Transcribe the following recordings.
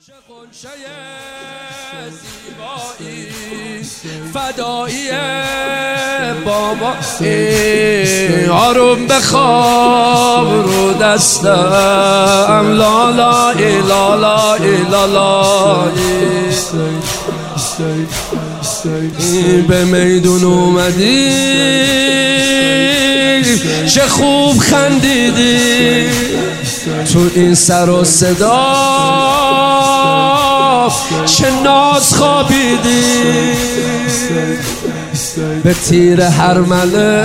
چه غنچه زیبایی فدایی بابا آروم بخواب رو دستم لا لا لا لا لا لا به میدون اومدی چه خوب خندیدی تو این سر و صدا چه ناز خوابیدی به تیر هر مله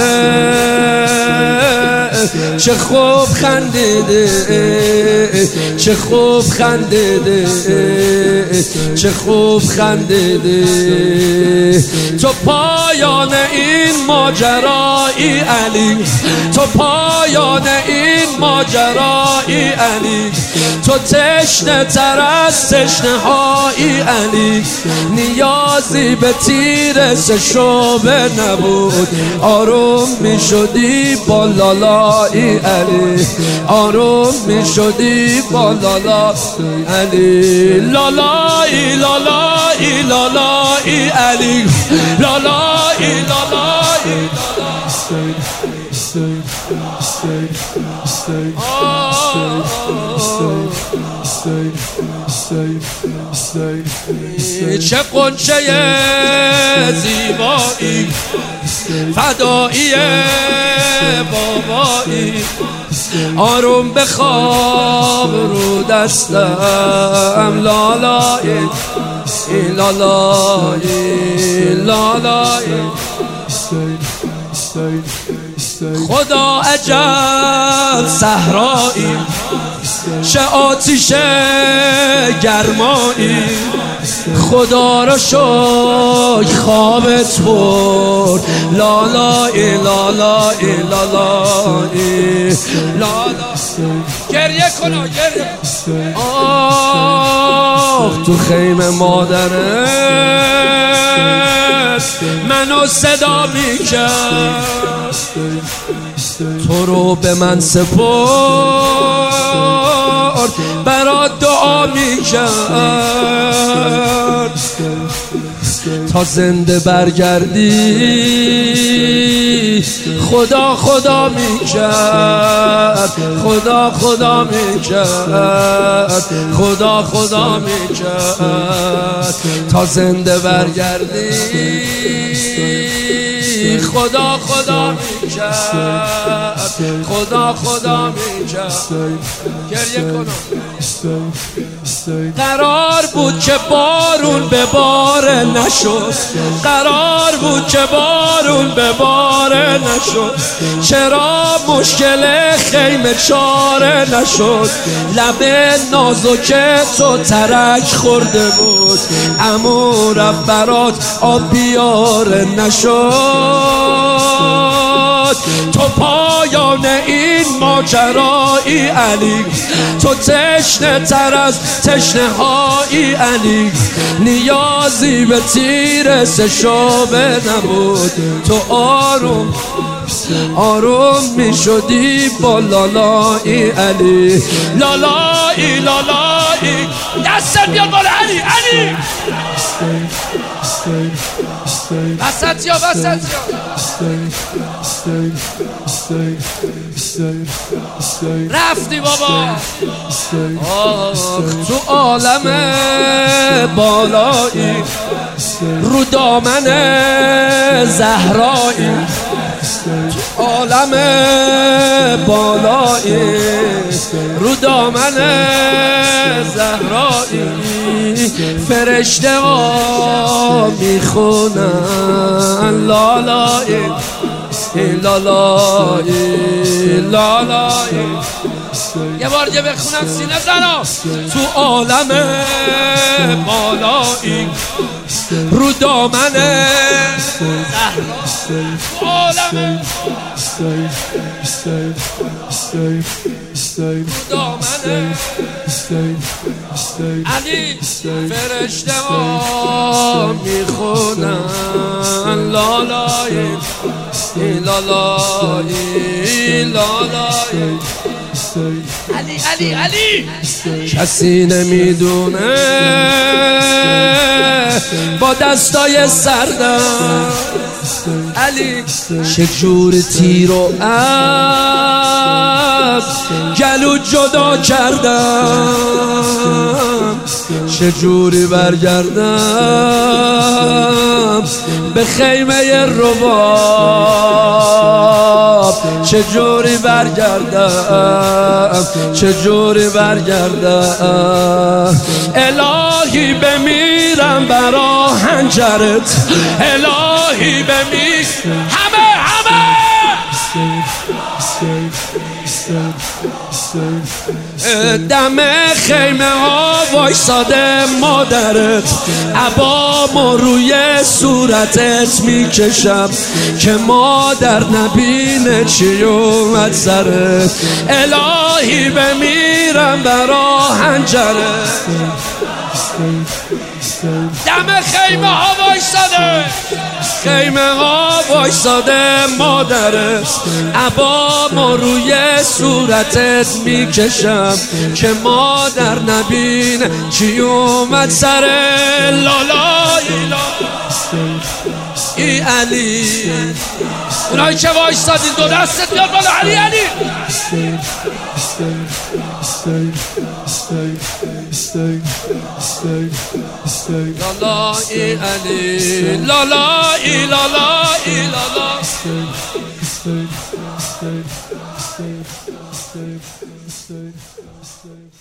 چه خوب خندیدی چه خوب خندیدی چه خوب خندیدی تو پایان این ماجرایی علی تو پایان این ماجرایی علی تو تشنه تر از تشنه هایی علی نیازی به تیر سه شعبه نبود آروم می شدی با لالایی علی آروم می شدی با لالا علی لالایی لالایی لالایی علی لالایی لالایی چه غنچه زیبایی فدایی بابایی آروم بخواب رو دستم لالایی لالایی لالایی خدا عجب صحرایی چه آتش گرمایی خدا را شکر خوابت برد لالای لالای لالای لالا گریه کنا گریه آه تو خیمه مادرت منو صدا میکرد تو رو به من سپرد برات دعا میکرد تا زنده برگردی خدا خدا میکرد خدا خدا میکرد خدا خدا میکرد تا زنده برگردی خدا خدا میکرد خدا خدا میکرد گریه کنم قرار بود که بارون به باره نشد قرار بود که بارون به باره نشد چرا مشکل خیمه چاره نشد لب نازک تو ترک خورده بود عمو رفت برات آب بیاره نشد تو پایان این ماجرایی علی تو تشنه تر از تشنه هایی علی نیازی به تیر سه شعبه نبود تو آروم آروم می شدی با لالایی علی لالایی لالایی دستت بیاد بالا علی علی وسط یا وسط یا رفتی بابا آخ تو عالم بالایی رو دامن زهرایی تو عالم بالایی رو دامن زهرایی فرشته ها میخونن لالایی لالایی لالایی یه بار دیگه بخونم سینه زنا تو عالم بالایی رو دامن تو عالم دامن علی فرشته ها میخونن لالای لالای لالای علی علی علی کسی نمیدونه با دستای سردم علی چجور تیر و اب گلو جدا کردم چجوری برگردم به خیمه رباب چجوری برگردم چجوری برگردم الهی بمیرم برا حنجرت الهی بمیر همه دم خیمه ها وایساده مادرت عبامو روی صورتت میکشم که مادر نبینه چی اومد سرت الهی بمیرم برا حنجرت دم خیمه ها وایساده خیمه ها وایساده مادرت عبامو روی صورتت میکشم که مادر نبینه چی اومد سر لالای ای علی اونایی که وایسادین دو دستت بیاد بالا علی علی لالا ای علی لالا ای لالا ای لالا